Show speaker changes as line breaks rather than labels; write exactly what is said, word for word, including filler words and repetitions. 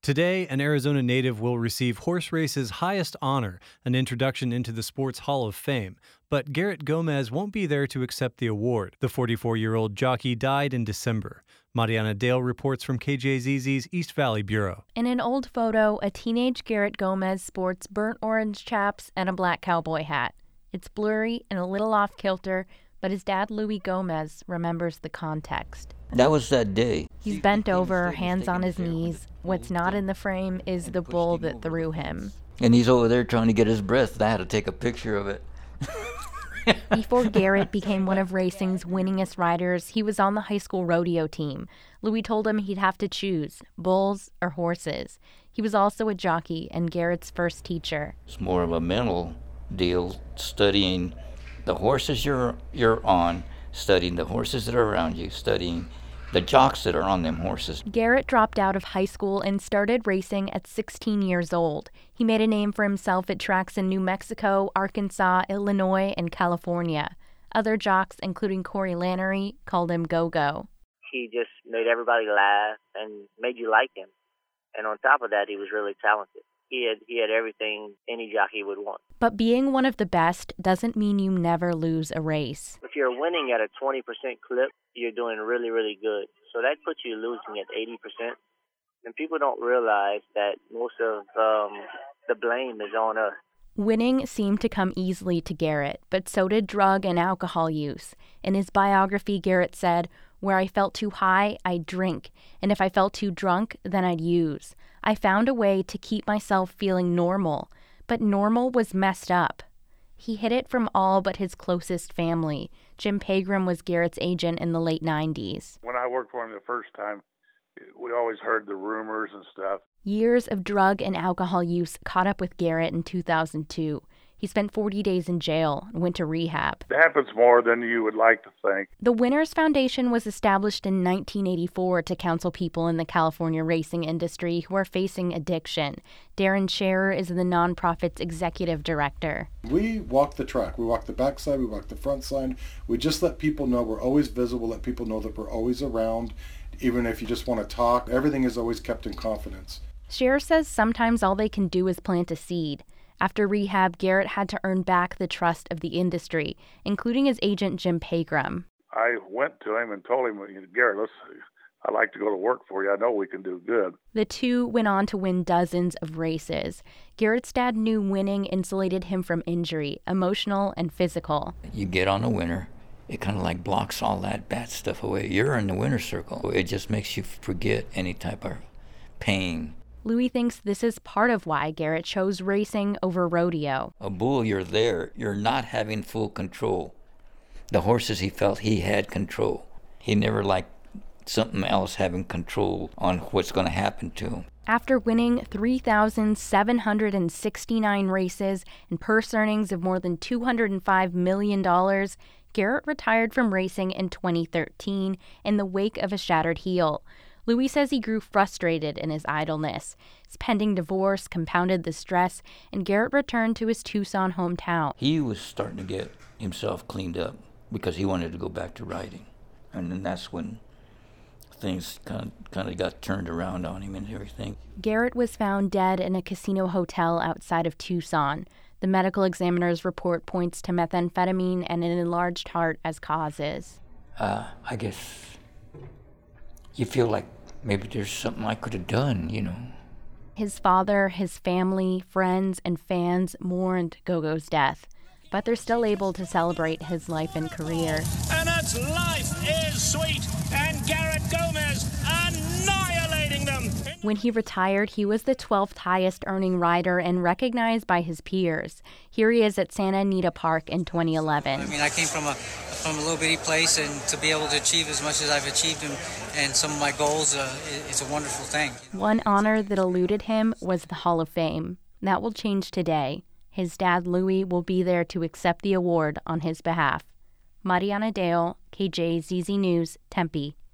Today, an Arizona native will receive horse race's highest honor, an introduction into the sport's Hall of Fame. But Garrett Gomez won't be there to accept the award. The forty-four-year-old jockey died in December. Mariana Dale reports from K J Z Z's East Valley Bureau.
In an old photo, a teenage Garrett Gomez sports burnt orange chaps and a black cowboy hat. It's blurry and a little off-kilter, but his dad, Louis Gomez, remembers the context.
That was that day.
He's bent over, hands on his knees. What's not in the frame is the bull that threw him.
And he's over there trying to get his breath. I had to take a picture of it.
Before Garrett became one of racing's winningest riders, he was on the high school rodeo team. Louis told him he'd have to choose, bulls or horses. He was also a jockey and Garrett's first teacher.
It's more of a mental deal, studying the horses you're you're on, studying the horses that are around you, studying the jocks that are on them horses.
Garrett dropped out of high school and started racing at sixteen years old. He made a name for himself at tracks in New Mexico, Arkansas, Illinois, and California. Other jocks, including Corey Lannery, called him Go-Go.
He just made everybody laugh and made you like him. And on top of that, he was really talented. He had he had everything any jockey would want.
But being one of the best doesn't mean you never lose a race.
If you're winning at a twenty percent clip, you're doing really, really good. So that puts you losing at eighty percent. And people don't realize that most of um, the blame is on us.
Winning seemed to come easily to Garrett, but so did drug and alcohol use. In his biography, Garrett said, "Where I felt too high, I'd drink, and if I felt too drunk, then I'd use. I found a way to keep myself feeling normal, but normal was messed up." He hid it from all but his closest family. Jim Pegram was Garrett's agent in the late nineties.
When I worked for him the first time, we always heard the rumors and stuff.
Years of drug and alcohol use caught up with Garrett in two thousand two. He spent forty days in jail and went to rehab.
It happens more than you would like to think.
The Winners Foundation was established in nineteen eighty-four to counsel people in the California racing industry who are facing addiction. Darren Scherer is the nonprofit's executive director.
We walk the track. We walk the backside. We walk the front side. We just let people know we're always visible, let people know that we're always around. Even if you just want to talk, everything is always kept in confidence.
Scherer says sometimes all they can do is plant a seed. After rehab, Garrett had to earn back the trust of the industry, including his agent Jim Pegram.
I went to him and told him, "Garrett, let's, I'd like to go to work for you. I know we can do good."
The two went on to win dozens of races. Garrett's dad knew winning insulated him from injury, emotional and physical.
You get on a winner, it kind of like blocks all that bad stuff away. You're in the winner circle. It just makes you forget any type of pain.
Louis thinks this is part of why Garrett chose racing over rodeo.
A bull, you're there. You're not having full control. The horses, he felt he had control. He never liked something else having control on what's going to happen to him.
After winning three thousand seven hundred sixty-nine races and purse earnings of more than two hundred five million dollars, Garrett retired from racing in twenty thirteen in the wake of a shattered heel. Louis says he grew frustrated in his idleness. His pending divorce compounded the stress, and Garrett returned to his Tucson hometown.
He was starting to get himself cleaned up because he wanted to go back to riding. And then that's when things kind of, kind of got turned around on him and everything.
Garrett was found dead in a casino hotel outside of Tucson. The medical examiner's report points to methamphetamine and an enlarged heart as causes.
Uh, I guess you feel like maybe there's something I could have done, you know.
His father, his family, friends, and fans mourned Go-Go's death, but they're still able to celebrate his life and career.
And its life is sweet, and Garrett Gomez annihilating them.
When he retired, he was the twelfth highest earning rider and recognized by his peers. Here he is at Santa Anita Park in twenty eleven.
I mean, I came from a from a little bitty place, and to be able to achieve as much as I've achieved and, and some of my goals, uh, it's a wonderful thing.
One honor that eluded him was the Hall of Fame. That will change today. His dad, Louis, will be there to accept the award on his behalf. Mariana Dale, K J Z Z News, Tempe.